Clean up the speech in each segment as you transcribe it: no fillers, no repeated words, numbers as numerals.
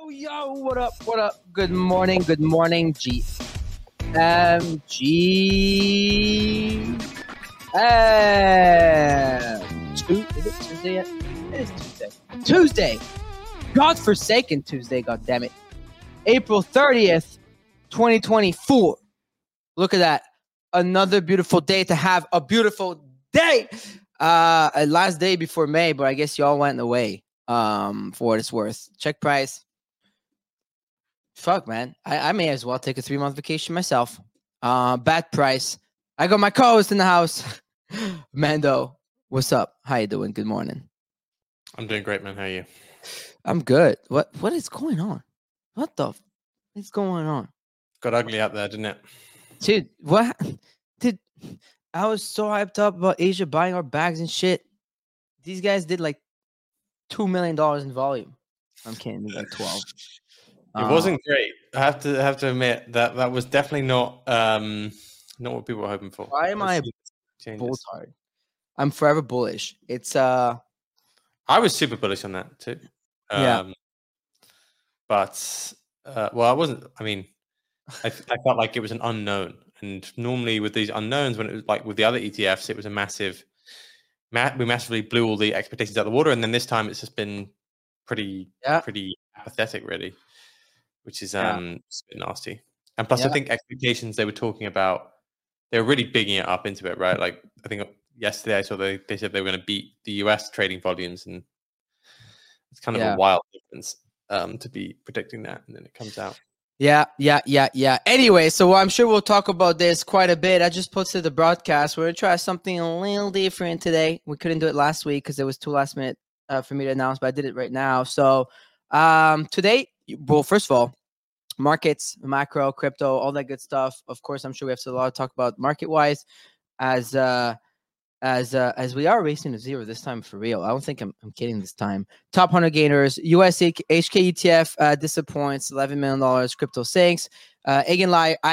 Yo, what up? What up? Good morning, GMG. Is it Tuesday yet? It is Tuesday. Tuesday. Godforsaken Tuesday, goddammit. April 30th, 2024. Look at that. Another beautiful day to have a beautiful day. Last day before May, but I guess y'all went away. For what it's worth. Check price. Fuck, man. I may as well take a 3-month vacation myself. Bad price. I got my co-host in the house. Mando, what's up? How you doing? Good morning. I'm doing great, man. How are you? I'm good. What is going on? What the is going on? Got ugly out there, didn't it? Dude, what? Dude, I was so hyped up about Asia buying our bags and shit. These guys did like $2 million in volume. I'm kidding, like 12. It wasn't great. I have to admit that was definitely not what people were hoping for. Why am I bulltard? I'm forever bullish. It's I was super bullish on that too. Yeah. But well, I wasn't. I mean, I felt like it was an unknown, and normally with these unknowns, when it was like with the other ETFs, it was a massive. We massively blew all the expectations out of the water, and then this time it's just been pretty apathetic, really, which is a bit nasty. And plus, I think expectations they were talking about, they were really bigging it up into it, right? Like I think yesterday I saw they said they were going to beat the US trading volumes, and it's kind of a wild difference to be predicting that, and then it comes out. Yeah. Anyway, so I'm sure we'll talk about this quite a bit. I just posted the broadcast. We're going to try something a little different today. We couldn't do it last week because it was too last minute for me to announce, but I did it right now. So today, well, first of all, markets, macro, crypto, all that good stuff. Of course, I'm sure we have a lot to talk about market-wise as we are racing to zero this time for real. I don't think I'm kidding this time. Top 100 gainers, US HK ETF disappoints, $11 million crypto sinks. Eigen,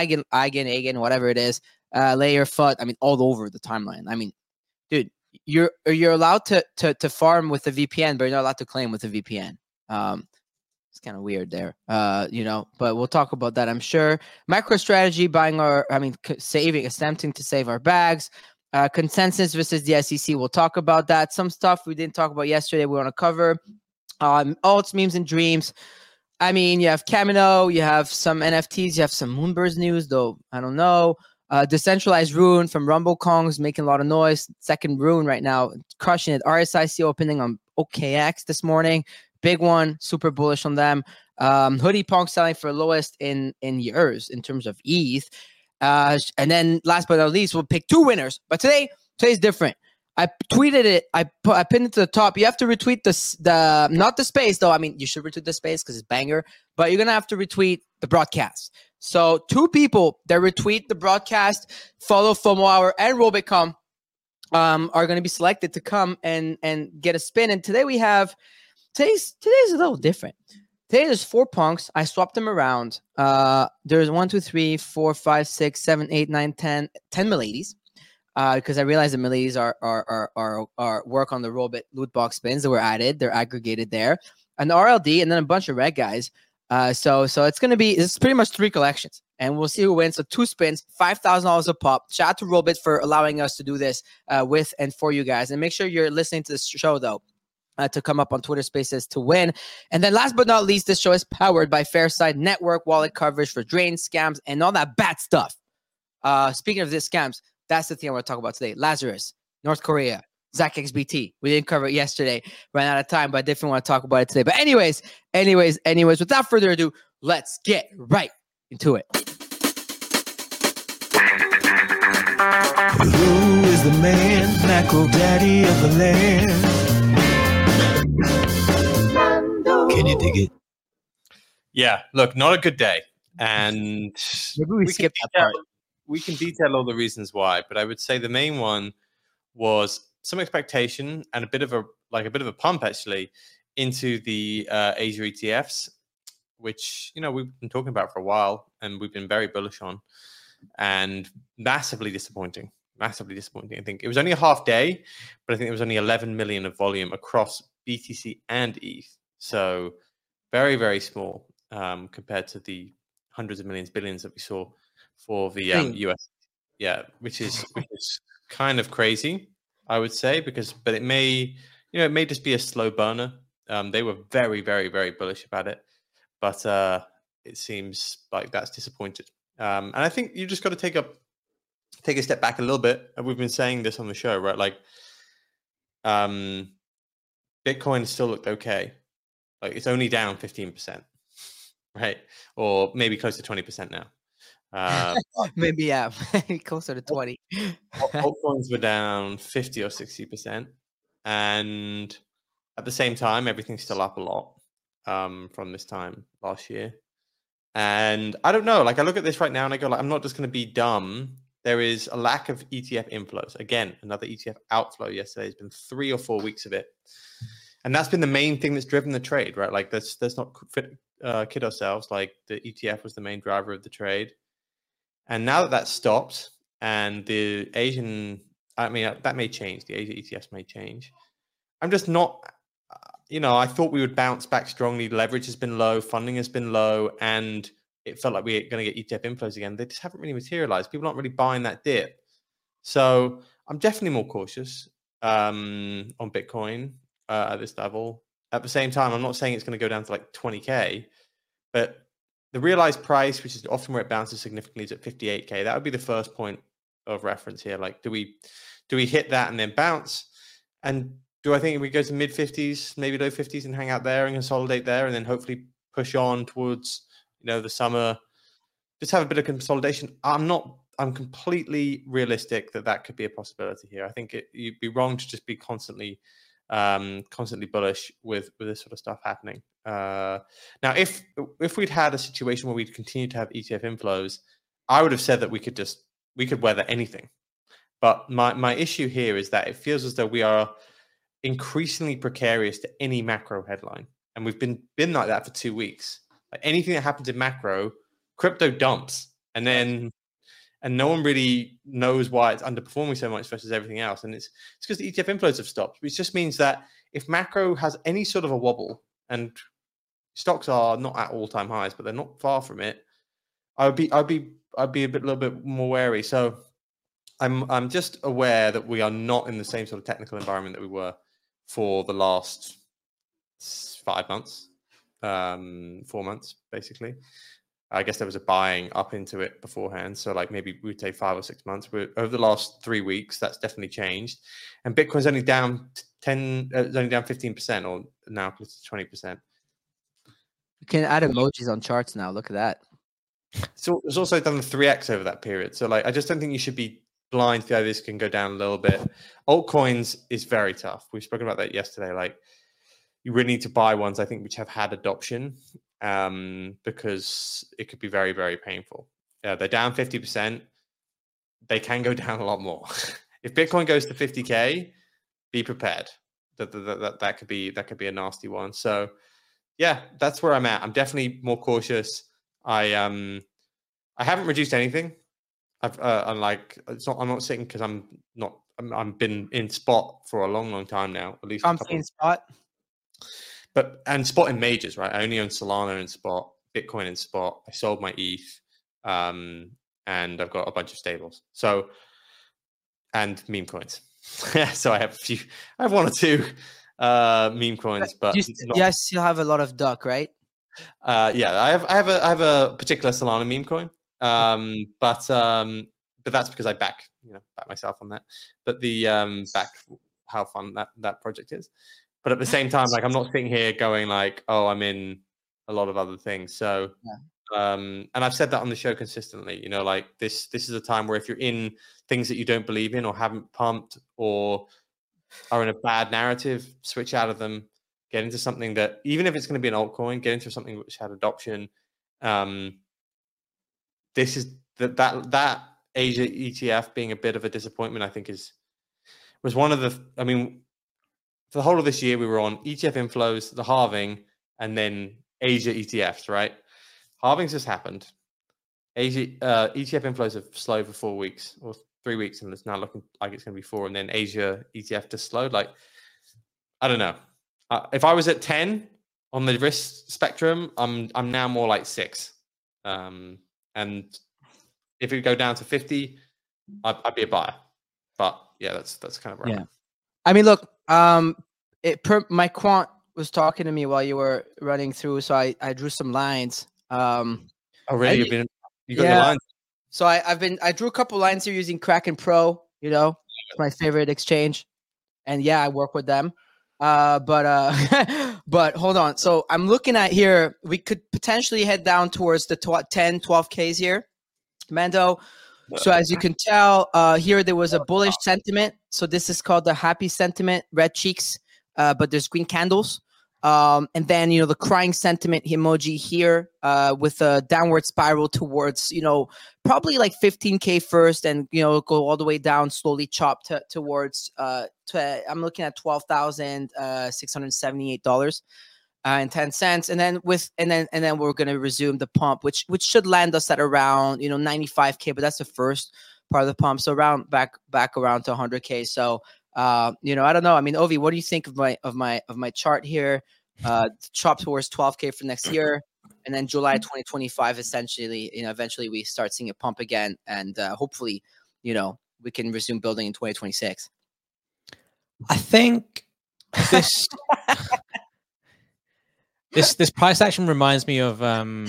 whatever it is, layer FUD. I mean, all over the timeline. I mean, dude, you're allowed to farm with a VPN, but you're not allowed to claim with a VPN. It's kind of weird there, but we'll talk about that, I'm sure. Macro strategy, attempting to save our bags. Consensus versus the SEC. We'll talk about that. Some stuff we didn't talk about yesterday we want to cover. Alts, memes, and dreams. I mean, you have Camino, you have some NFTs, you have some Moonbirds news, though I don't know. Decentralized Rune from Rumble Kongs making a lot of noise. Second Rune right now, crushing it. RSIC opening on OKX this morning. Big one, super bullish on them. Hoodie Punk selling for lowest in years in terms of ETH. And then last but not least, we'll pick two winners. But today's different. I tweeted it. I pinned it to the top. You have to retweet the not the space though. I mean, you should retweet the space because it's banger. But you're gonna have to retweet the broadcast. So 2 people that retweet the broadcast, follow FOMO Hour and Robitcom, are gonna be selected to come and get a spin. And today we have today's a little different. Today there's 4 punks. I swapped them around. There's 1, 2, 3, 4, 5, 6, 7, 8, 9, 10 miladies. Because I realized the miladies are work on the Robit loot box spins that were added. They're aggregated there. An RLD and then a bunch of red guys. So it's pretty much 3 collections. And we'll see who wins. So 2 spins, $5,000 a pop. Shout out to Robit for allowing us to do this with and for you guys. And make sure you're listening to this show though. To come up on Twitter Spaces to win. And then last but not least, this show is powered by Fairside Network, wallet coverage for drains, scams, and all that bad stuff. Speaking of these scams, that's the thing I want to talk about today. Lazarus, North Korea, Zach XBT. We didn't cover it yesterday. Ran out of time, but I definitely want to talk about it today. But anyways, without further ado, let's get right into it. Who is the man, macro daddy of the land? Can you dig it? Yeah, look, not a good day. And maybe we skip that part. We can detail all the reasons why, but I would say the main one was some expectation and a bit of a pump actually into the Asia ETFs, which we've been talking about for a while and we've been very bullish on, and massively disappointing. I think it was only a half day, but I think there was only 11 million of volume across BTC and ETH. So very, very small compared to the hundreds of millions, billions that we saw for the US. Yeah, which is kind of crazy, I would say, but it may just be a slow burner. They were very, very, very bullish about it, but it seems like that's disappointed. And I think you just got to take a step back a little bit. And we've been saying this on the show, right? Like, Bitcoin still looked okay. Like, it's only down 15%, right? Or maybe close to 20% now. Maybe closer to 20. Altcoins were down 50 or 60%, and at the same time, everything's still up a lot from this time last year. And I don't know. Like, I look at this right now and I go, like, I'm not just going to be dumb. There is a lack of ETF inflows. Again, another ETF outflow yesterday. It's been 3 or 4 weeks of it. And that's been the main thing that's driven the trade, right? Like, let's not kid ourselves. Like, the ETF was the main driver of the trade. And now that that's stopped and the Asian, I mean, that may change. The Asia ETFs may change. I'm just not, I thought we would bounce back strongly. Leverage has been low, funding has been low, and it felt like we were going to get ETF inflows again. They just haven't really materialized. People aren't really buying that dip. So I'm definitely more cautious on Bitcoin at this level. At the same time, I'm not saying it's going to go down to like 20K, but the realized price, which is often where it bounces significantly, is at 58K. That would be the first point of reference here. Like, do we hit that and then bounce? And do I think we go to mid 50s, maybe low 50s, and hang out there and consolidate there, and then hopefully push on towards the summer? Just have a bit of consolidation. I'm completely realistic that could be a possibility here. I think you'd be wrong to just be constantly bullish with this sort of stuff happening. Now, if we'd had a situation where we'd continue to have ETF inflows, I would have said that we could weather anything. But my issue here is that it feels as though we are increasingly precarious to any macro headline, and we've been like that for 2 weeks. Like, anything that happens in macro, crypto dumps, and no one really knows why it's underperforming so much versus everything else. And it's because the ETF inflows have stopped, which just means that if macro has any sort of a wobble, and stocks are not at all-time highs, but they're not far from it, I'd be a little bit more wary. So I'm just aware that we are not in the same sort of technical environment that we were for the last 5 months, 4 months, basically. I guess there was a buying up into it beforehand. So like maybe we'd take 5 or 6 months. Over the last 3 weeks, that's definitely changed. And Bitcoin's only down 15%, or now close to 20%. You can add emojis on charts now. Look at that. So it's also done the 3x over that period. So like, I just don't think you should be blind to the idea this can go down a little bit. Altcoins is very tough. We've spoken about that yesterday. Like, you really need to buy ones, I think, which have had adoption, because it could be very, very painful. They're down 50%. They can go down a lot more. If Bitcoin goes to 50K, be prepared. That could be a nasty one. So yeah, that's where I'm at. I'm definitely more cautious. I haven't reduced anything. I'm not sitting because I'm been in spot for a long time now. At least I'm in spot. And spot in majors, right? I only own Solana in spot, Bitcoin in spot. I sold my ETH, and I've got a bunch of stables. So, and meme coins. So I have 1 or 2 meme coins, but you still have a lot of duck, right? Yeah, I have a particular Solana meme coin, but that's because I back myself on that. But the back how fun that project is. But at the same time, like, I'm not sitting here going like, oh, I'm in a lot of other things. So, and I've said that on the show consistently. Like, this is a time where if you're in things that you don't believe in or haven't pumped or are in a bad narrative, switch out of them. Get into something that, even if it's going to be an altcoin, get into something which had adoption. This is that Asia ETF being a bit of a disappointment, I think, was one of the. I mean, for the whole of this year, we were on ETF inflows, the halving, and then Asia ETFs. Right, halving's just happened. Asia ETF inflows have slowed for 4 weeks or 3 weeks, and it's now looking like it's going to be 4. And then Asia ETF just slowed. Like, I don't know. If I was at 10 on the risk spectrum, I'm now more like 6. And if it go down to 50, I'd be a buyer. But yeah, that's kind of where I'm at. I mean, look, my quant was talking to me while you were running through, so I drew some lines. Oh, really? You got your lines? So I drew a couple lines here using Kraken Pro. You know, it's my favorite exchange, and yeah, I work with them. But hold on. So I'm looking at here. We could potentially head down towards the 10, 12Ks here, Mando. So as you can tell, here there was a bullish sentiment. So this is called the happy sentiment, red cheeks, but there's green candles. And then, you know, the crying sentiment emoji here with a downward spiral towards, you know, probably like 15K first and, you know, go all the way down, slowly chop towards, I'm looking at $12,678 and 10 cents. And then and then we're going to resume the pump, which should land us at around, you know, 95K, but that's the first part of the pump. So around back around to 100K. So, you know, I don't know. I mean, Ovi, what do you think of my chart here? Chop towards 12K for next year, and then July 2025. Essentially, you know, eventually we start seeing a pump again, and hopefully, you know, we can resume building in 2026. I think this this price action reminds me of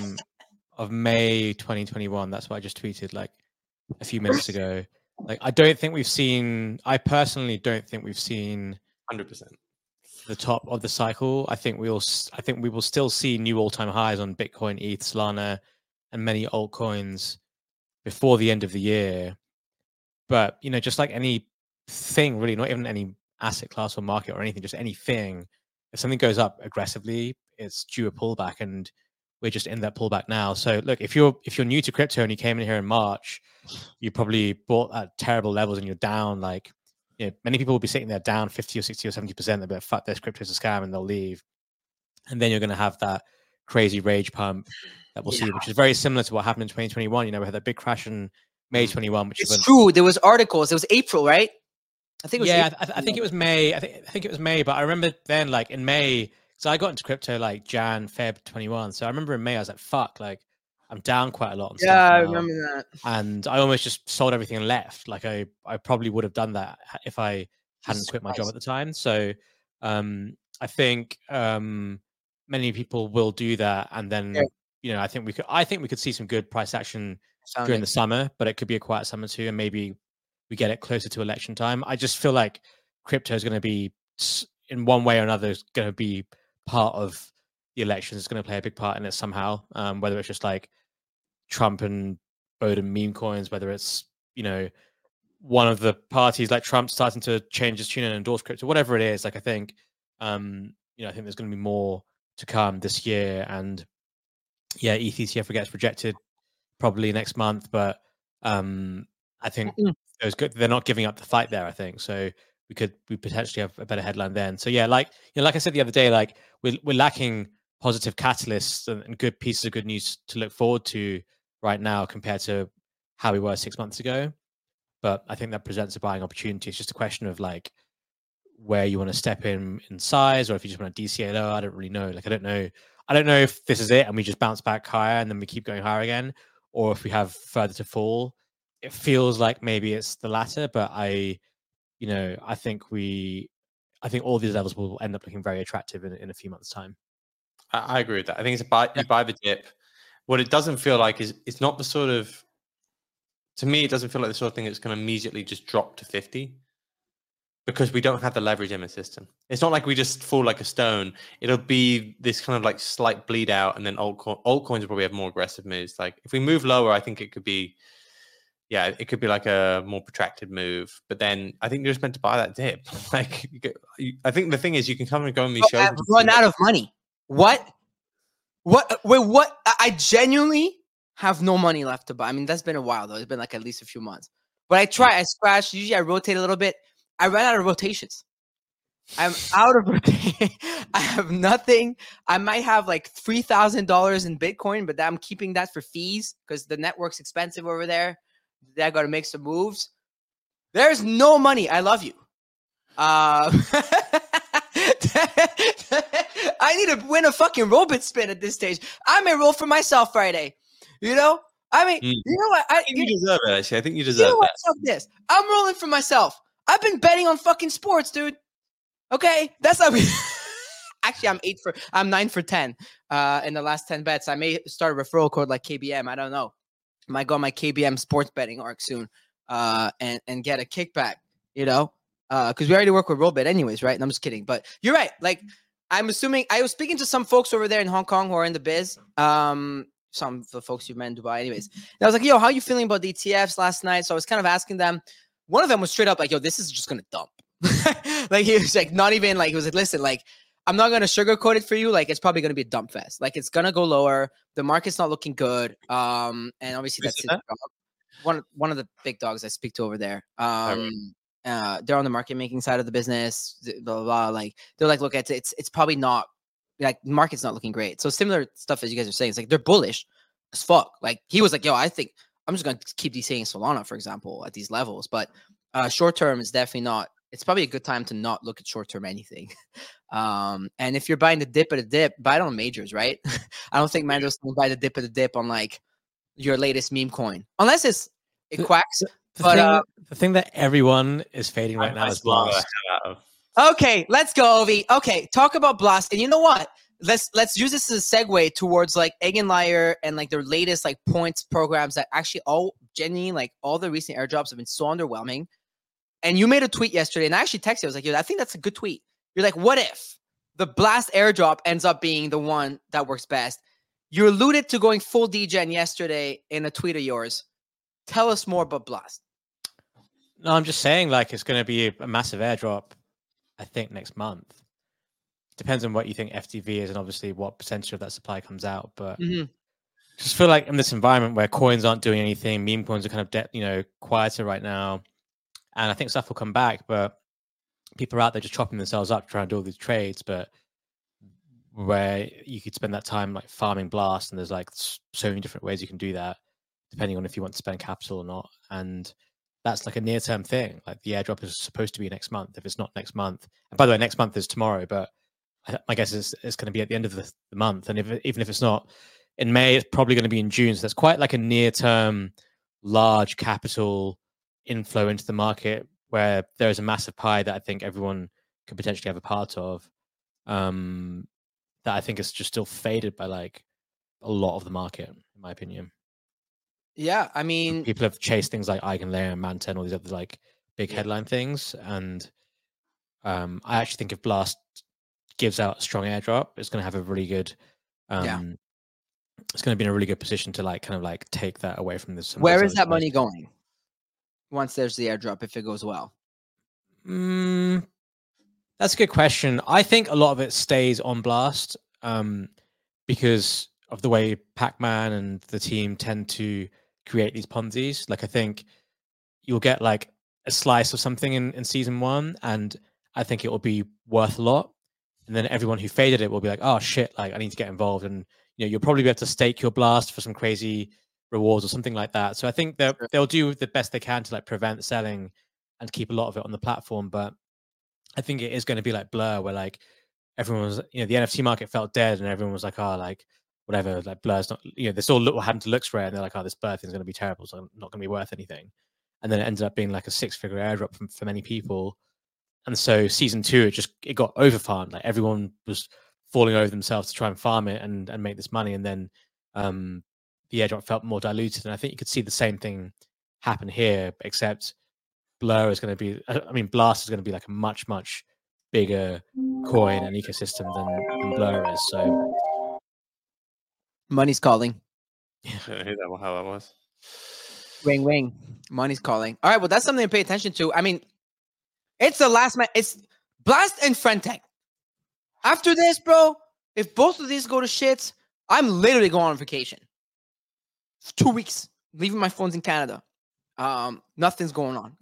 May 2021. That's what I just tweeted like a few minutes ago. Like, I personally don't think we've seen 100% the top of the cycle. I think we will still see new all-time highs on Bitcoin, ETH, Solana, and many altcoins before the end of the year. But, you know, just like anything, really, not even any asset class or market or anything, just anything, if something goes up aggressively, it's due a pullback, and we're just in that pullback now. So look, if you're new to crypto and you came in here in March, you probably bought at terrible levels and you're down, like, you know, many people will be sitting there down 50 or 60 or 70%. They'll be like, fuck this, crypto's a scam, and they'll leave. And then you're going to have that crazy rage pump that we'll see, which is very similar to what happened in 2021. You know, we had that big crash in May 21, which is true. There was articles. It was April, right? I think it was I think it was May. I think it was May, but I remember then, like in May, so I got into crypto like Feb 21. So I remember in May, I was like, fuck, like I'm down quite a lot. On stuff I now. remember that. And I almost just sold everything and left. Like I probably would have done that if I hadn't quit my job at the time. So I think many people will do that. And then, you know, I think we could see some good price action during the summer, but it could be a quiet summer too. And maybe we get it closer to election time. I just feel like crypto is going to be, in one way or another, is going to be part of the elections. It's going to play a big part in it somehow, whether it's just like Trump and Biden meme coins, whether it's, you know, one of the parties like Trump starting to change his tune and endorse crypto, whatever it is. Like, I think, you know, I think there's going to be more to come this year. And yeah, ETH ETF gets projected probably next month, but I think it was good. They're not giving up the fight there, I think. So we potentially have a better headline then. So yeah, like, you know, like I said the other day, like we're lacking positive catalysts and good pieces of good news to look forward to right now compared to how we were 6 months ago. But I think that presents a buying opportunity. It's just a question of like where you want to step in size, or if you just want to DCA low. I don't really know. Like, I don't know if this is it and we just bounce back higher and then we keep going higher again, or if we have further to fall. It feels like maybe it's the latter, but I think all these levels will end up looking very attractive in a few months' time. I agree with that. I think it's you buy the dip. What it doesn't feel like is it's not the sort of, to me, it doesn't feel like the sort of thing that's going to immediately just drop to 50, because we don't have the leverage in the system. It's not like we just fall like a stone. It'll be this kind of like slight bleed out, and then altcoins will probably have more aggressive moves. Like if we move lower, I think it could be, it could be like a more protracted move. But then I think you're just meant to buy that dip. Like, I think the thing is, you can come and go on these shows. I've run out of money. What? Wait, what? I genuinely have no money left to buy. I mean, that's been a while though. It's been like at least a few months. But I scratched. Usually I rotate a little bit. I ran out of rotations. I'm out of I have nothing. I might have like $3,000 in Bitcoin, but I'm keeping that for fees because the network's expensive over there. I got to make some moves. There's no money. I love you. I I need to win a fucking Robit spin at this stage. I may roll for myself Friday. You know? I mean, you know what? I think you deserve it, actually. I think you You deserve know what? that. Fuck this. I'm rolling for myself. I've been betting on fucking sports, dude. Okay? That's how we actually I'm 9 for 10 in the last 10 bets. I may start a referral code like KBM. I don't know. I might go on my KBM sports betting arc soon and get a kickback, you know? Because we already work with Robit anyways, right? And I'm just kidding. But you're right. Like, I'm assuming I was speaking to some folks over there in Hong Kong who are in the biz. Some of the folks you've met in Dubai anyways. And I was like, yo, how you feeling about the ETFs last night? So I was kind of asking them. One of them was straight up like, yo, this is just going to dump. Like, he was like, not even like, he was like, listen, like, I'm not going to sugarcoat it for you. Like, it's probably going to be a dump fest. Like, it's going to go lower. The market's not looking good. And obviously that's his dog. One of the big dogs I speak to over there. They're on the market making side of the business, blah, blah, blah. Like, they're like, look, it's probably not, like, the market's not looking great. So similar stuff as you guys are saying. It's like, they're bullish as fuck. Like, he was like, yo, I think I'm just going to keep DCing Solana, for example, at these levels. But short term is definitely not, it's probably a good time to not look at short term anything. And if you're buying the dip at a dip, buy it on majors, right? I don't think Mando's going to buy the dip at a dip on like your latest meme coin, unless it quacks. The thing that everyone is fading right now is Blast. Okay, let's go, Ovi. Okay, talk about Blast. And you know what? Let's use this as a segue towards like Eigenlayer and like their latest like points programs that actually all genuinely like all the recent airdrops have been so underwhelming. And you made a tweet yesterday, and I actually texted you. I was like, yo, I think that's a good tweet. You're like, what if the Blast airdrop ends up being the one that works best? You alluded to going full degen yesterday in a tweet of yours. Tell us more about Blast. No, I'm just saying, like, it's going to be a massive airdrop, I think, next month. Depends on what you think FTV is and obviously what percentage of that supply comes out. But just feel like in this environment where coins aren't doing anything, meme coins are kind of, quieter right now. And I think stuff will come back, but people are out there just chopping themselves up trying to do all these trades. But where you could spend that time like farming Blast, and there's like so many different ways you can do that, depending on if you want to spend capital or not. And that's like a near-term thing. Like the airdrop is supposed to be next month. If it's not next month, and by the way, next month is tomorrow, but my guess is it's going to be at the end of the month. And even if it's not in May, it's probably going to be in June. So that's quite like a near-term, large capital inflow into the market where there is a massive pie that I think everyone could potentially have a part of. That I think is just still faded by like a lot of the market, in my opinion. Yeah, I mean, people have chased things like Eigenlayer and Manta and all these other like big headline things, and I actually think if Blast gives out a strong airdrop, it's going to have a really good, it's going to be in a really good position to like kind of like take that away from this. Where is that money going once there's the airdrop? If it goes well, that's a good question. I think a lot of it stays on Blast because of the way Pac-Man and the team tend to create these Ponzi's. Like, I think you'll get like a slice of something in season 1, and I think it will be worth a lot. And then everyone who faded it will be like, oh shit, like I need to get involved. And you'll probably be able to stake your Blast for some crazy rewards or something like that. So I think they'll do the best they can to like prevent selling and keep a lot of it on the platform. But I think it is going to be like Blur, where like everyone was, the NFT market felt dead, and everyone was like, oh, like whatever, like Blur's not, they still what happened to looks rare, and they're like, oh, this Blur thing's going to be terrible, so not going to be worth anything. And then it ended up being like a 6-figure airdrop for many people. And so season 2, it got overfarmed. Like everyone was falling over themselves to try and farm it and make this money. And then the airdrop felt more diluted. And I think you could see the same thing happen here, except Blur is going to be, Blast is going to be like a much, much bigger coin and ecosystem than Blur is. So money's calling. Yeah, I knew that how that was. Ring, ring. Money's calling. All right, well, that's something to pay attention to. I mean, it's the last match. It's Blast and Frentech. After this, bro, if both of these go to shits, I'm literally going on vacation. For 2 weeks. Leaving my phones in Canada. Nothing's going on.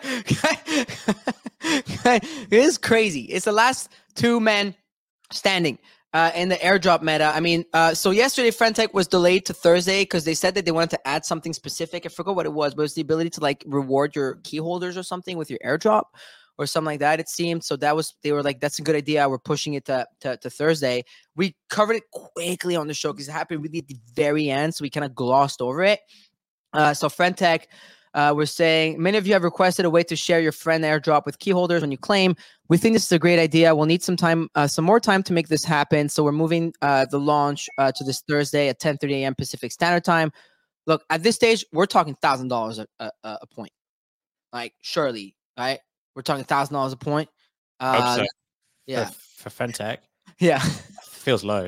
It is crazy. It's the last 2 men standing in the airdrop meta. I mean, so yesterday Frentech was delayed to Thursday because they said that they wanted to add something specific. I forgot what it was, but it was the ability to like reward your key holders or something with your airdrop or something like that, it seemed. So they were like, that's a good idea. We're pushing it to Thursday. We covered it quickly on the show because it happened really at the very end. So we kind of glossed over it. So Friendtech, we're saying many of you have requested a way to share your friend airdrop with key holders when you claim. We think this is a great idea. We'll need some more time to make this happen. So we're moving the launch to this Thursday at 10:30 a.m. Pacific Standard Time. Look, at this stage, we're talking $1,000 a point. Like, surely, right? We're talking $1,000 a point. So. Yeah. For Friendtech, Yeah. feels low.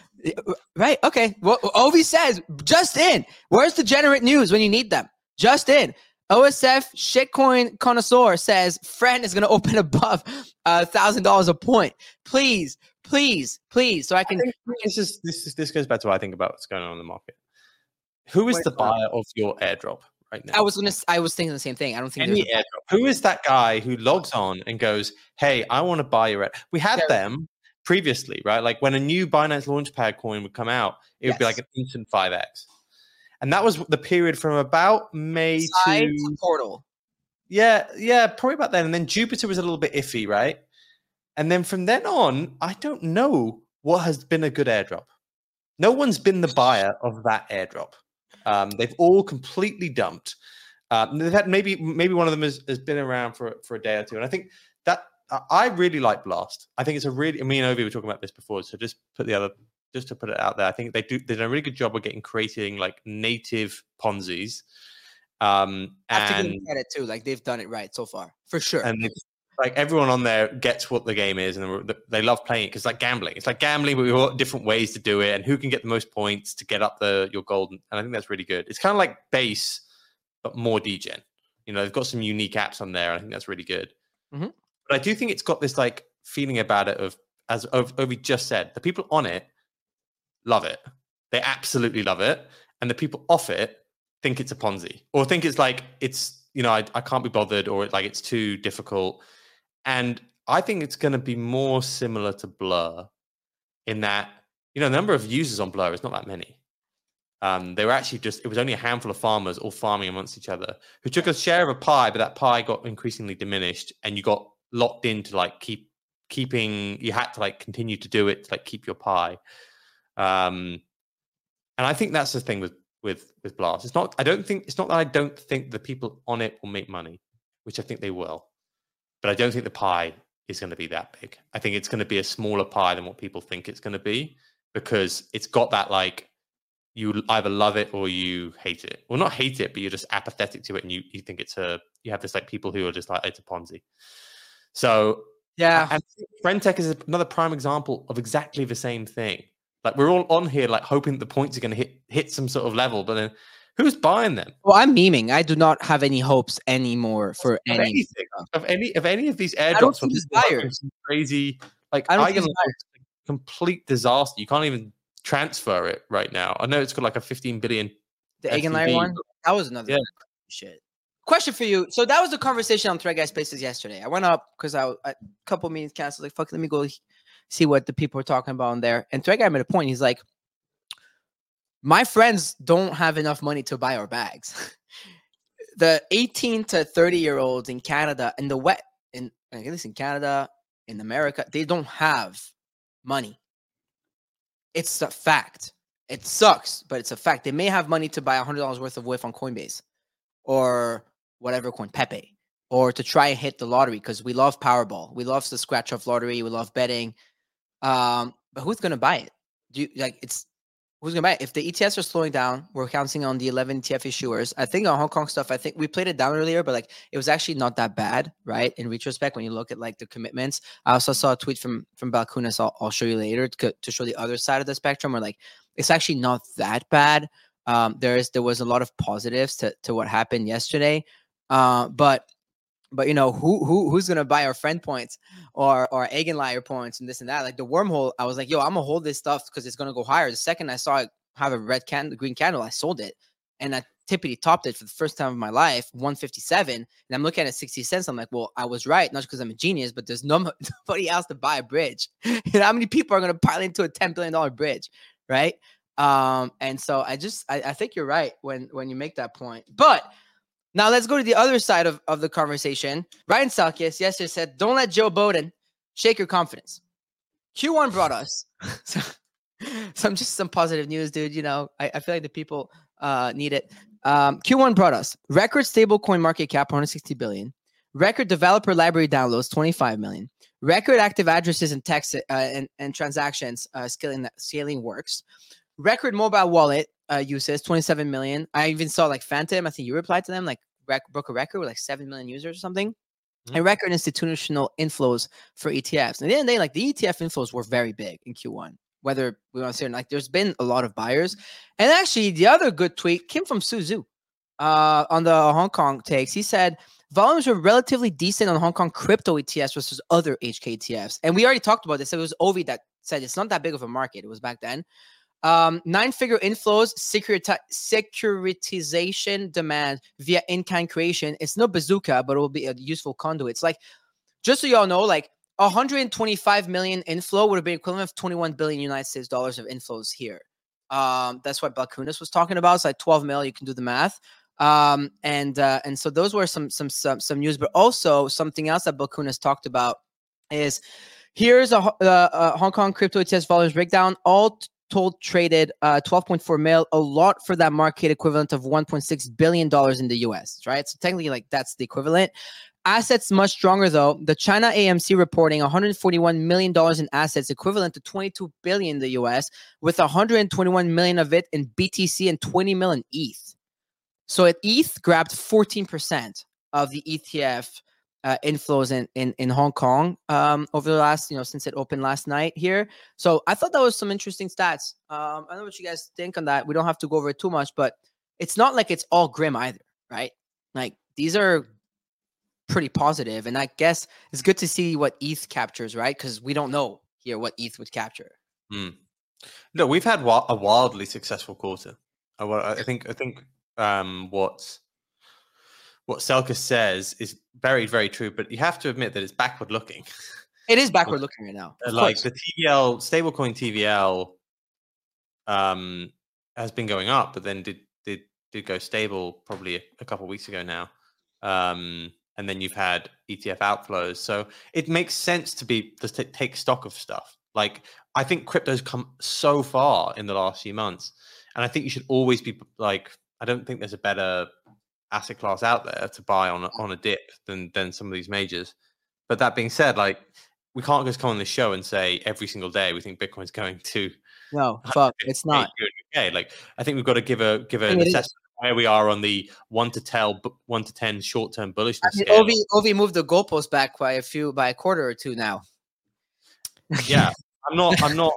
Right. Okay. Well, Ovi says, just in. Where's the generate news when you need them? Just in. OSF Shitcoin Connoisseur says friend is going to open above $1,000 a point. Please. So I can. This goes back to what I think about what's going on in the market. Who is the buyer of your airdrop right now? I was thinking the same thing. I don't think any airdrop. Who is that guy who logs on and goes, "Hey, I want to buy your airdrop"? We had them previously, right? Like when a new Binance Launchpad coin would come out, it would be like an instant 5x. And that was the period from about May to Portal. Yeah, probably about then. And then Jupiter was a little bit iffy, right? And then from then on, I don't know what has been a good airdrop. No one's been the buyer of that airdrop. They've all completely dumped. They've had maybe one of them has been around for a day or two. And I think that I really like Blast. I think it's me and Ovi were talking about this before. So just to put it out there, I think they did a really good job of creating like native Ponzi's. I have to give them credit too. Like they've done it right so far, for sure. And like everyone on there gets what the game is, and they love playing it because like gambling. It's like gambling, but we've got different ways to do it, and who can get the most points to get up your gold. And I think that's really good. It's kind of like base, but more degen. They've got some unique apps on there. I think that's really good. Mm-hmm. But I do think it's got this like feeling about it of, as Ovi just said, the people on it love it. They absolutely love it. And the people off it think it's a Ponzi or think it's like, I can't be bothered, or it's too difficult. And I think it's going to be more similar to Blur in that, the number of users on Blur is not that many. They were actually it was only a handful of farmers all farming amongst each other who took a share of a pie, but that pie got increasingly diminished and you got locked into you had to continue to do it to keep your pie. And I think that's the thing with Blast. It's not that I don't think the people on it will make money, which I think they will, but I don't think the pie is going to be that big. I think it's going to be a smaller pie than what people think it's going to be, because it's got that you either love it or you hate it. Well, not hate it, but you're just apathetic to it, and you think you have this people who are just it's a Ponzi. So yeah, and Friendtech is another prime example of exactly the same thing. We're all on here hoping that the points are going to hit some sort of level, but then who's buying them? Well, I'm memeing. I do not have any hopes anymore for anything. Of any of these airdrops. I don't think it's buyers. Crazy, I don't think it's complete disaster. You can't even transfer it right now. I know it's got a 15 billion. The Eigenlayer one? That was another shit. Question for you. So that was the conversation on Thread Guy Spaces yesterday. I went up because a couple meetings canceled. Fuck, let me go see what the people are talking about on there. And Thread Guy made a point. He's like, my friends don't have enough money to buy our bags. The 18 to 30-year-olds in Canada, at least in Canada, in America, they don't have money. It's a fact. It sucks, but it's a fact. They may have money to buy $100 worth of WIF on Coinbase or whatever coin, Pepe, or to try and hit the lottery, because we love Powerball. We love the scratch-off lottery. We love betting. But who's going to buy it? Who's going to buy it? If the ETFs are slowing down, we're counting on the 11 ETF issuers. I think on Hong Kong stuff, I think we played it down earlier, but it was actually not that bad, right? In retrospect, when you look at the commitments. I also saw a tweet from Balkunas, I'll show you later, to show the other side of the spectrum, where it's actually not that bad. There was a lot of positives to what happened yesterday. But who's gonna buy our friend points or Eigenlayer points and this and that? The wormhole, I was like, yo, I'm gonna hold this stuff because it's gonna go higher. The second I saw it have a green candle, I sold it, and I tippity topped it for the first time of my life, 157. And I'm looking at 60 cents. I'm like, well, I was right, not because I'm a genius, but there's nobody else to buy a bridge. How many people are gonna pile into a $10 billion bridge, right? And so I think you're right when you make that point, but Now let's go to the other side of the conversation. Ryan Salkis yesterday said, "Don't let Joe Biden shake your confidence." Q1 brought us some positive news, dude. You know, I feel like the people need it. Q1 brought us record stablecoin market cap 160 billion, record developer library downloads 25 million, record active addresses and text and transactions scaling works, record mobile wallet uses 27 million. I even saw like Phantom. I think you replied to them like broke a record with like 7 million users or something. And record institutional inflows for ETFs. And at the end of the day, like the ETF inflows were very big in Q1. Whether we want to say it, like there's been a lot of buyers. And actually, the other good tweet came from Suzu on the Hong Kong takes. He said volumes were relatively decent on Hong Kong crypto ETFs versus other HK ETFs. And we already talked about this. It was Ovi that said it's not that big of a market. It was back then. 9-figure inflows, securitization demand via in-kind creation. It's no bazooka, but it will be a useful conduit. It's like, just so y'all know, like 125 million inflow would have been equivalent of 21 billion United States dollars of inflows here. That's what Balkunas was talking about. It's like 12 mil. You can do the math. And so those were some news, but also something else that Balkunas talked about is here's a Hong Kong crypto ETFs volumes breakdown. All told traded 12.4 mil, a lot for that market equivalent of $1.6 billion in the US, right? So technically, like that's the equivalent. Assets much stronger though. The China AMC reporting $141 million in assets equivalent to 22 billion in the US, with 121 million of it in BTC and 20 million ETH. So ETH grabbed 14% of the ETF inflows in Hong Kong over the last, since it opened last night here. So I thought that was some interesting stats. I don't know what you guys think on that. We don't have to go over it too much, but it's not like it's all grim either, right? Like these are pretty positive, and I guess it's good to see what ETH captures, right? Because we don't know here what ETH would capture. No, we've had a wildly successful quarter. I think what Selkis says is very, very true, but you have to admit that it's backward looking. It is backward looking right now. Like the TVL, stablecoin TVL has been going up, but then did go stable probably a couple of weeks ago now. And then you've had ETF outflows. So it makes sense to take stock of stuff. Like I think crypto's come so far in the last few months. And I think you should always be like, I don't think there's a better asset class out there to buy on a dip than some of these majors. But that being said, like we can't just come on this show and say every single day we think Bitcoin's going to it's not. Okay, like I think we've got to give an assessment of where we are on the 1 to 10 short-term bullishness scale. Ovi moved the goalpost back by a quarter or two now. Yeah, I'm not at 10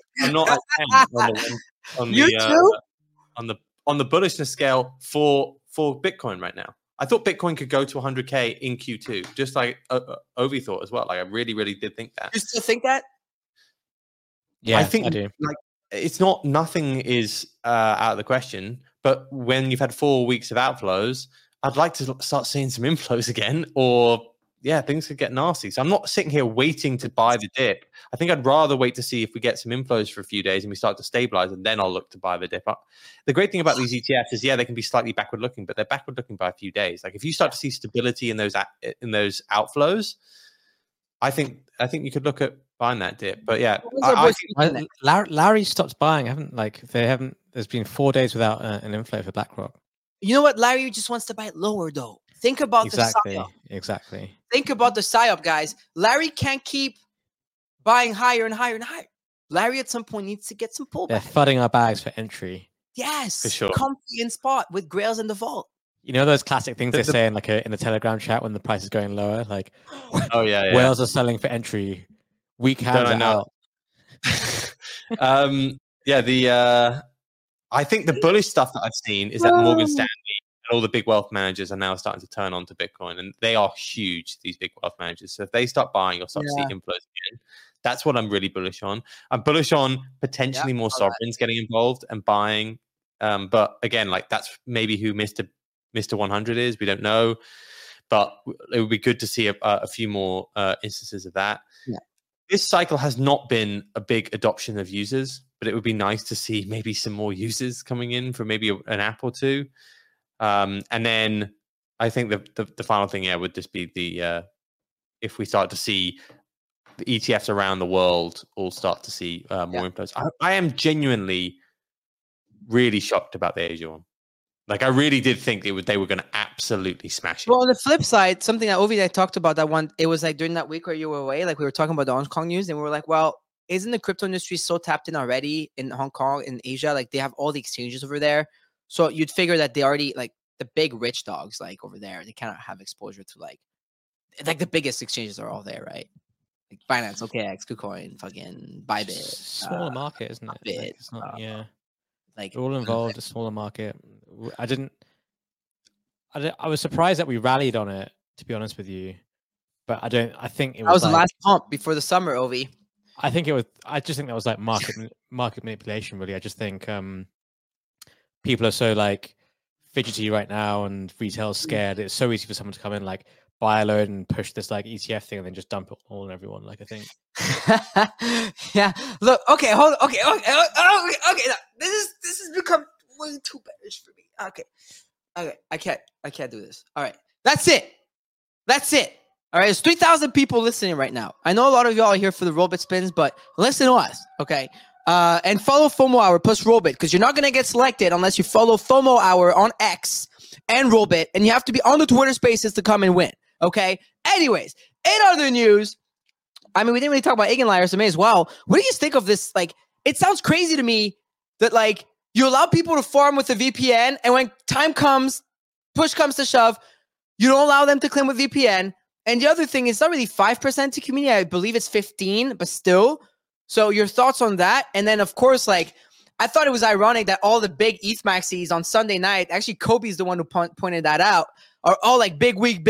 on the bullishness scale for Bitcoin right now. I thought Bitcoin could go to 100K in Q2, just like Ovi thought as well. Like I really, really did think that. You still think that? Yeah, I think I do. Like it's nothing is out of the question. But when you've had 4 weeks of outflows, I'd like to start seeing some inflows again, or things could get nasty. So I'm not sitting here waiting to buy the dip. I think I'd rather wait to see if we get some inflows for a few days and we start to stabilize, and then I'll look to buy the dip up. The great thing about these ETFs is, they can be slightly backward looking, but they're backward looking by a few days. Like if you start to see stability in those outflows, I think you could look at buying that dip. But Larry stopped buying. There's been 4 days without an inflow for BlackRock. You know what? Larry just wants to buy it lower, though. Think about the PSYOP. Exactly. Think about the PSYOP, guys. Larry can't keep buying higher and higher and higher. Larry at some point needs to get some pullback. They're flooding our bags for entry. Yes, for sure. Comfy in spot with Grails in the vault. You know those classic things they say in the Telegram chat when the price is going lower, like, oh yeah, whales are selling for entry. Weak hands are out. I think the bullish stuff that I've seen is that Morgan Stanley and all the big wealth managers are now starting to turn on to Bitcoin, and they are huge, these big wealth managers. So if they start buying, you'll start to see inflows again. That's what I'm really bullish on. I'm bullish on potentially more sovereigns getting involved and buying. But again, like that's maybe who Mr. 100 is. We don't know, but it would be good to see a few more instances of that. Yeah. This cycle has not been a big adoption of users, but it would be nice to see maybe some more users coming in for maybe an app or two. And then I think the final thing, would just be the if we start to see the ETFs around the world all start to see more inflows. I am genuinely really shocked about the Asia one. Like, I really did think they were going to absolutely smash it. Well, on the flip side, something that Ovi I talked about that one, it was like during that week where you were away, like we were talking about the Hong Kong news, and we were like, well, isn't the crypto industry so tapped in already in Hong Kong, in Asia? Like, they have all the exchanges over there. So you'd figure that they already, like, the big rich dogs, like over there, they cannot have exposure to like the biggest exchanges are all there, right? Like Binance, OKX, KuCoin, fucking Bybit. Smaller market, isn't it? Bit, Like, it's not, like we're all involved. A smaller market. I was surprised that we rallied on it, to be honest with you. But I think it was. That was like, the last pump before the summer, Ovi. I just think that was like market manipulation. Really, I just think people are so like fidgety right now, and retail's scared. It's so easy for someone to come in, like buy a load and push this like ETF thing, and then just dump it all on everyone. Like, I think. Yeah. Look. Okay. Hold. Okay. Okay. This has become way too bearish for me. Okay. I can't do this. All right. That's it. All right. There's 3,000 people listening right now. I know a lot of y'all are here for the Robit spins, but listen to us. Okay. And follow FOMO Hour plus Robit, because you're not going to get selected unless you follow FOMO Hour on X and Robit, and you have to be on the Twitter Spaces to come and win. Okay. Anyways, in other news, I mean, we didn't really talk about Eigenlayer, so may as well. What do you think of this? Like, it sounds crazy to me that like you allow people to farm with a VPN, and when time comes, push comes to shove, you don't allow them to claim with VPN. And the other thing is, not really 5% to community. I believe it's 15, but still. So your thoughts on that? And then, of course, like, I thought it was ironic that all the big ETH maxis on Sunday night, actually Kobe's the one who pointed that out, are all like big week.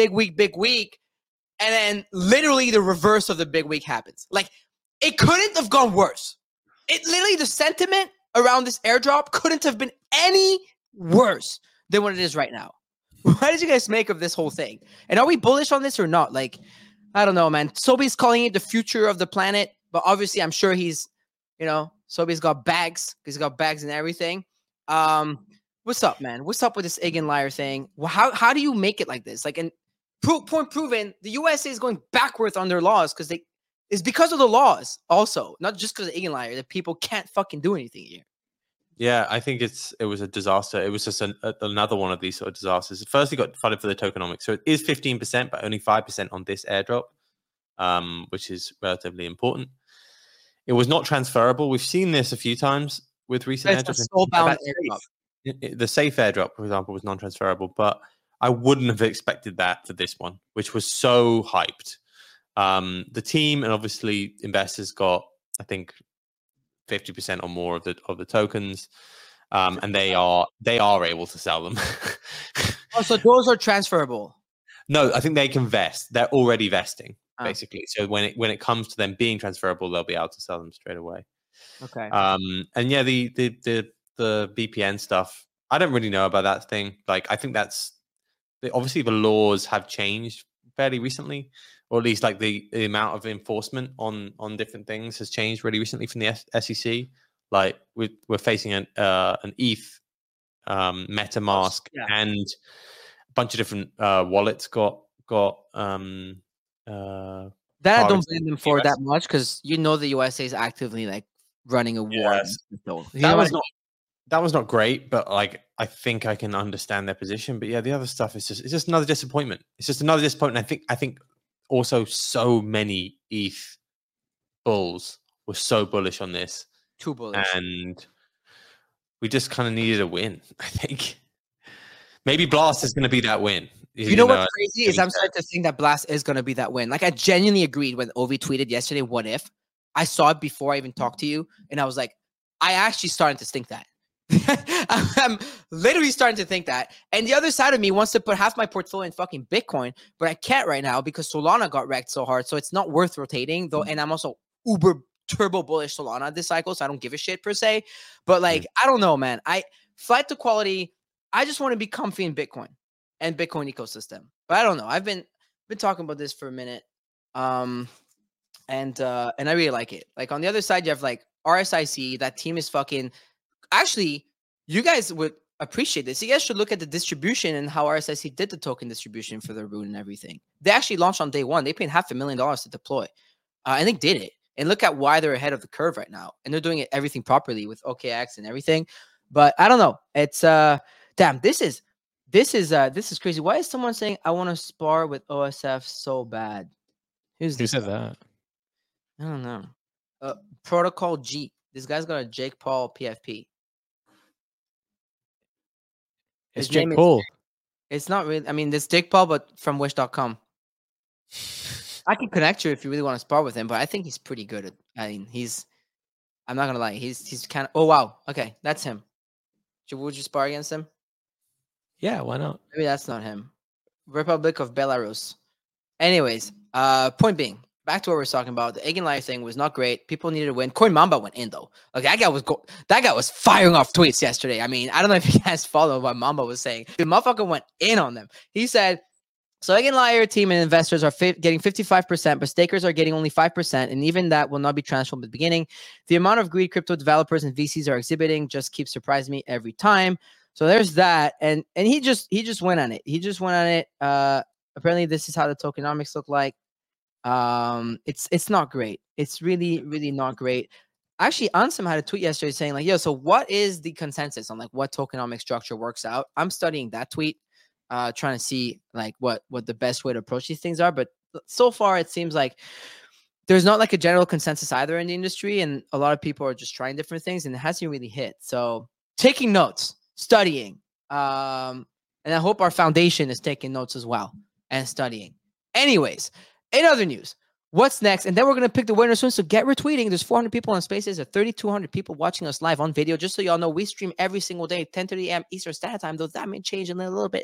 And then literally the reverse of the big week happens. Like, it couldn't have gone worse. It literally, the sentiment around this airdrop couldn't have been any worse than what it is right now. What did you guys make of this whole thing? And are we bullish on this or not? Like, I don't know, man. Sobi's calling it the future of the planet, but obviously I'm sure he's, Sobi's got bags. He's got bags and everything. What's up, man? What's up with this Eigenlayer thing? Well, how do you make it like this? Like, and point proven, the USA is going backwards on their laws because it's because of the laws also, not just because of Eigenlayer, that people can't fucking do anything here. Yeah, I think it was a disaster. It was just another one of these sort of disasters. First, it got funded for the tokenomics. So it is 15%, but only 5% on this airdrop, which is relatively important. It was not transferable. We've seen this a few times with recent airdrops. The safe airdrop, for example, was non-transferable, but I wouldn't have expected that for this one, which was so hyped. The team and obviously investors got, I think, 50% or more of the tokens, and they are able to sell them. Oh, so those are transferable? No, I think they can vest. They're already vesting, basically. So when it comes to them being transferable, they'll be able to sell them straight away. Okay. And yeah, the VPN stuff, I don't really know about that thing. Like, I think obviously the laws have changed fairly recently, or at least like the amount of enforcement on different things has changed really recently from the SEC. Like, we're facing an ETH, MetaMask, and a bunch of different wallets got that I don't blame them for that much, because the USA is actively like running a war. Yes. That was not great, but like, I think I can understand their position. But yeah, the other stuff is just another disappointment. It's just another disappointment. I think also so many ETH bulls were so bullish on this. Too bullish. And we just kind of needed a win, I think. Maybe Blast is going to be that win. You know what's crazy is I'm starting to think that Blast is going to be that win. Like, I genuinely agreed when Ovi tweeted yesterday, what if? I saw it before I even talked to you, and I was like, I actually started to think that. I'm literally starting to think that. And the other side of me wants to put half my portfolio in fucking Bitcoin, but I can't right now because Solana got wrecked so hard. So it's not worth rotating though. And I'm also uber turbo bullish Solana this cycle, so I don't give a shit per se. But like, I don't know, man. Flight to quality, I just want to be comfy in Bitcoin and Bitcoin ecosystem. But I don't know. I've been talking about this for a minute. And I really like it. Like, on the other side, you have like RSIC. That team is fucking. Actually, you guys would appreciate this. You guys should look at the distribution and how RSIC did the token distribution for their root and everything. They actually launched on day one. They paid $500,000 to deploy, and they did it. And look at why they're ahead of the curve right now. And they're doing it everything properly with OKX and everything. But I don't know. It's damn. This is crazy. Why is someone saying I want to spar with OSF so bad? Who said that? I don't know. Protocol G. This guy's got a Jake Paul PFP. It's Jake Paul. It's not really. I mean, it's Jake Paul, but from Wish.com. I can connect you if you really want to spar with him, but I think he's pretty good at. I mean, I'm not gonna lie. He's kind of. Oh wow. Okay, that's him. Would you spar against him? Yeah, why not? Maybe that's not him. Republic of Belarus. Anyways, point being, back to what we were talking about. The Eigenlayer thing was not great. People needed to win. Coin Mamba went in though. Like that guy was firing off tweets yesterday. I mean, I don't know if you guys followed what Mamba was saying. The motherfucker went in on them. He said, so Eigenlayer team and investors are getting 55%, but stakers are getting only 5%, and even that will not be transferred at the beginning. The amount of greed crypto developers and VCs are exhibiting just keeps surprising me every time. So there's that, and he just went on it. He just went on it. Apparently, this is how the tokenomics look like. It's not great. It's really, really not great. Actually, Ansem had a tweet yesterday saying like, yo, so what is the consensus on like what tokenomic structure works out? I'm studying that tweet, trying to see like what the best way to approach these things are. But so far, it seems like there's not like a general consensus either in the industry, and a lot of people are just trying different things, and it hasn't really hit. So taking notes, studying, and I hope our foundation is taking notes as well and studying. Anyways, in other news, what's next? And then we're going to pick the winner soon. So get retweeting. There's 400 people on Spaces. There's 3,200 people watching us live on video. Just so y'all know, we stream every single day, 10:30 a.m. Eastern Standard Time. Though that may change a little bit.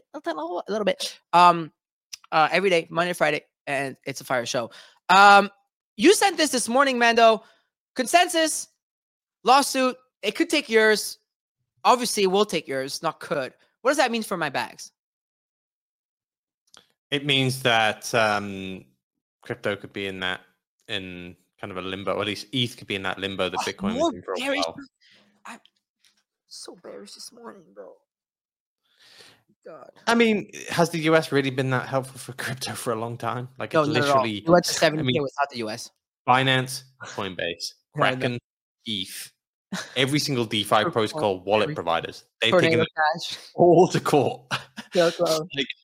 Every day, Monday, Friday, and it's a fire show. You sent this morning, Mando. Consensus, lawsuit. It could take yours. Obviously, it will take yours. Not could. What does that mean for my bags? It means that crypto could be in kind of a limbo, or at least ETH could be in that limbo that Bitcoin was in for a while. I'm so bearish this morning, bro. God. I mean, has the US really been that helpful for crypto for a long time? Like, no, it's literally. You went to 70K without the US. Binance, Coinbase, Kraken, ETH. Every single DeFi protocol wallet providers. They've taken it all to court. So close.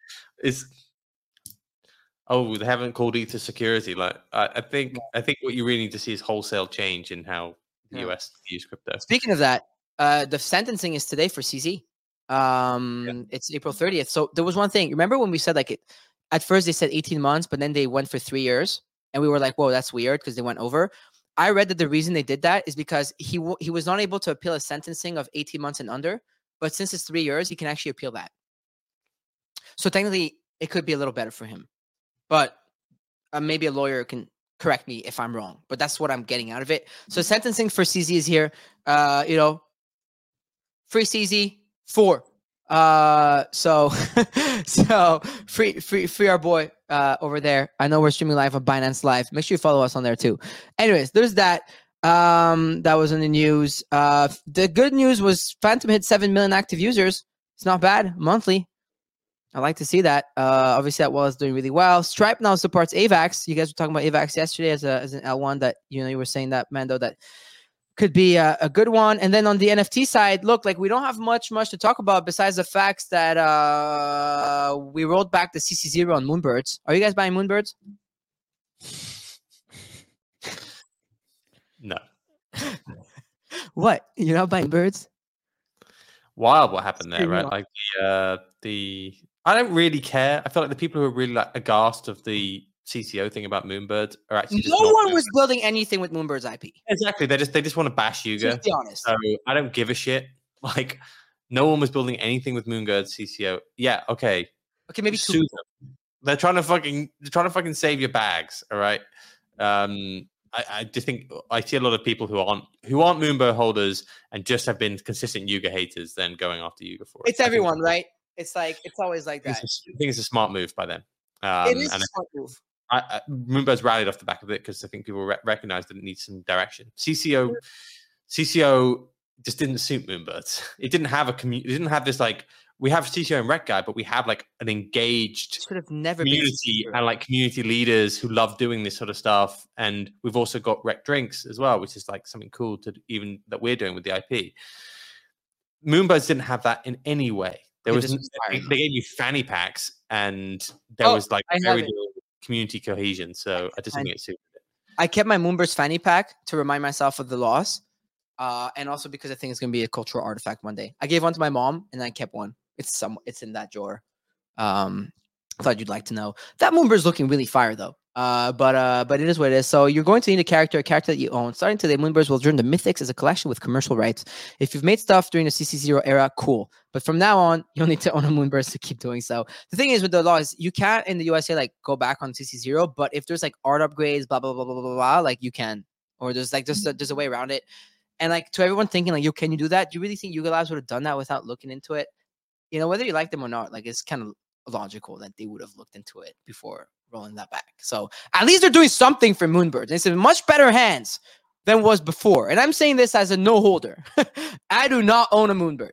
They haven't called ETH a security. Like, I think what you really need to see is wholesale change in how the US use crypto. Speaking of that, the sentencing is today for CZ. It's April 30th. So there was one thing. Remember when we said like at first they said 18 months, but then they went for 3 years, and we were like, whoa, that's weird because they went over. I read that the reason they did that is because he was not able to appeal a sentencing of 18 months and under, but since it's 3 years, he can actually appeal that. So technically, it could be a little better for him. But maybe a lawyer can correct me if I'm wrong. But that's what I'm getting out of it. So sentencing for CZ is here. Free CZ 4. So free our boy over there. I know we're streaming live on Binance Live. Make sure you follow us on there too. Anyways, there's that. That was in the news. The good news was Phantom hit 7 million active users. It's not bad monthly. I like to see that. Obviously, that wallet is doing really well. Stripe now supports AVAX. You guys were talking about AVAX yesterday as an L1 that you were saying that, Mando, that could be a good one. And then on the NFT side, look, like we don't have much to talk about besides the facts that we rolled back the CC0 on Moonbirds. Are you guys buying Moonbirds? No. What? You're not buying birds? Wild what happened there, right? Like I don't really care. I feel like the people who are really like aghast of the CCO thing about Moonbirds are actually just no one was building anything with Moonbird's IP. Exactly. They just want to bash Yuga. To be honest. So I don't give a shit. Like no one was building anything with Moonbird's CCO. Yeah, okay. Okay, maybe sue them. They're trying to fucking save your bags, all right? I just think I see a lot of people who aren't Moonbird holders and just have been consistent Yuga haters then going after Yuga for it. It's everyone, right? It's always like that. I think it's a smart move by them. It is a smart move. Moonbird's rallied off the back of it because I think people recognize that it needs some direction. CCO just didn't suit Moonbirds. It didn't have a community. It didn't have this like we have CCO and Rec Guy, but we have like an engaged Should have never community been and like community leaders who love doing this sort of stuff. And we've also got Rec Drinks as well, which is like something cool to even that we're doing with the IP. Moonbirds didn't have that in any way. There was they gave you fanny packs, and there was like very little community cohesion. So I just think it suited it. I kept my Moonbirds fanny pack to remind myself of the loss, and also because I think it's gonna be a cultural artifact one day. I gave one to my mom, and I kept one. It's in that drawer. I thought you'd like to know. That Moonbird's looking really fire though. But it is what it is. So you're going to need a character that you own. Starting today, Moonbirds will return to Mythics as a collection with commercial rights. If you've made stuff during the CC0 era, cool. But from now on, you'll need to own a Moonbirds to keep doing so. The thing is with the law is you can't in the USA like go back on CC0, but if there's like art upgrades, blah blah blah blah blah blah, like you can. Or there's like there's a way around it. And like to everyone thinking like, can you do that? Do you really think Yuga Labs would have done that without looking into it? You know, whether you like them or not, like it's kind of logical that they would have looked into it before rolling that back. So at least they're doing something for Moonbirds. It's in much better hands than was before. And I'm saying this as a no holder. I do not own a Moonbird.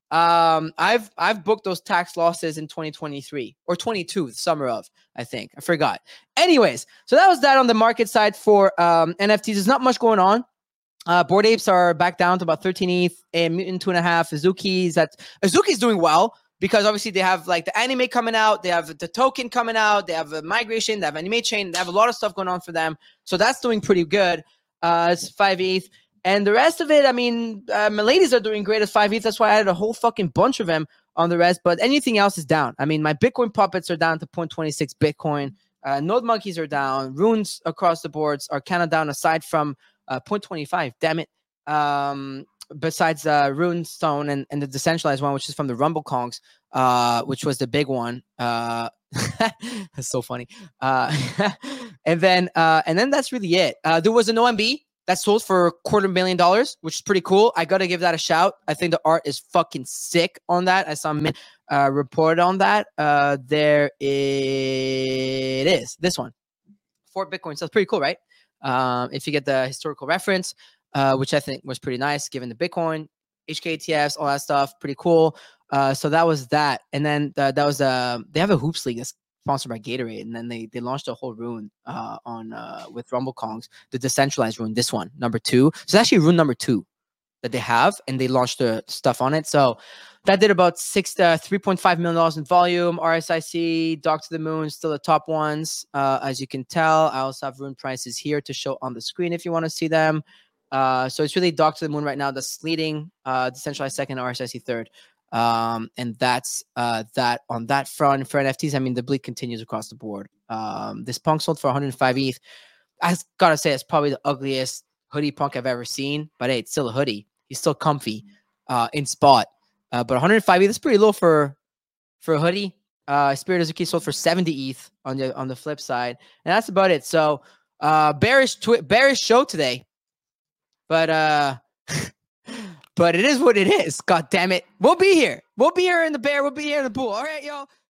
I've booked those tax losses in 2023 or 22, the summer of, I think. I forgot. Anyways, so that was that on the market side for NFTs. There's not much going on. Bored Apes are back down to about 13 ETH, and Mutant 2.5. Azuki's doing well because obviously they have like the anime coming out, they have the token coming out, they have a migration, they have anime chain, they have a lot of stuff going on for them. So that's doing pretty good. It's 5 ETH. And the rest of it, I mean, my ladies are doing great at 5 ETH. That's why I added a whole fucking bunch of them on the rest. But anything else is down. I mean, my Bitcoin puppets are down to 0.26 Bitcoin. Node monkeys are down. Runes across the boards are kind of down aside from 0.25. Damn it. Besides Rune Stone and the decentralized one, which is from the Rumble Kongs, which was the big one. That's so funny. And then that's really it. There was an OMB that sold for $250,000, which is pretty cool. I got to give that a shout. I think the art is fucking sick on that. I saw Mint report on that. There it is. This one. 4 Bitcoin. So it's pretty cool, right? If you get the historical reference, which I think was pretty nice, given the Bitcoin, HK ETFs, all that stuff, pretty cool. So that was that. And then that was they have a hoops league that's sponsored by Gatorade, and then they launched a whole rune with Rumble Kongs, the decentralized rune, this one, number 2. So it's actually rune number 2 that they have, and they launched the stuff on it. So that did about $3.5 million in volume. RSIC, Dog to the Moon, still the top ones, as you can tell. I also have rune prices here to show on the screen if you want to see them. So it's really Dog to the Moon right now that's leading, decentralized second, RSIC third. And that's that on that front. For NFTs, I mean, the bleed continues across the board. This punk sold for 105 ETH. I gotta say, it's probably the ugliest hoodie punk I've ever seen, but hey, it's still a hoodie. He's still comfy in spot. But 105 ETH is pretty low for a hoodie. Spirit Azuki sold for 70 ETH on the flip side, and that's about it. So bearish show today, but but it is what it is. God damn it, we'll be here. We'll be here in the bear. We'll be here in the bull. All right, y'all.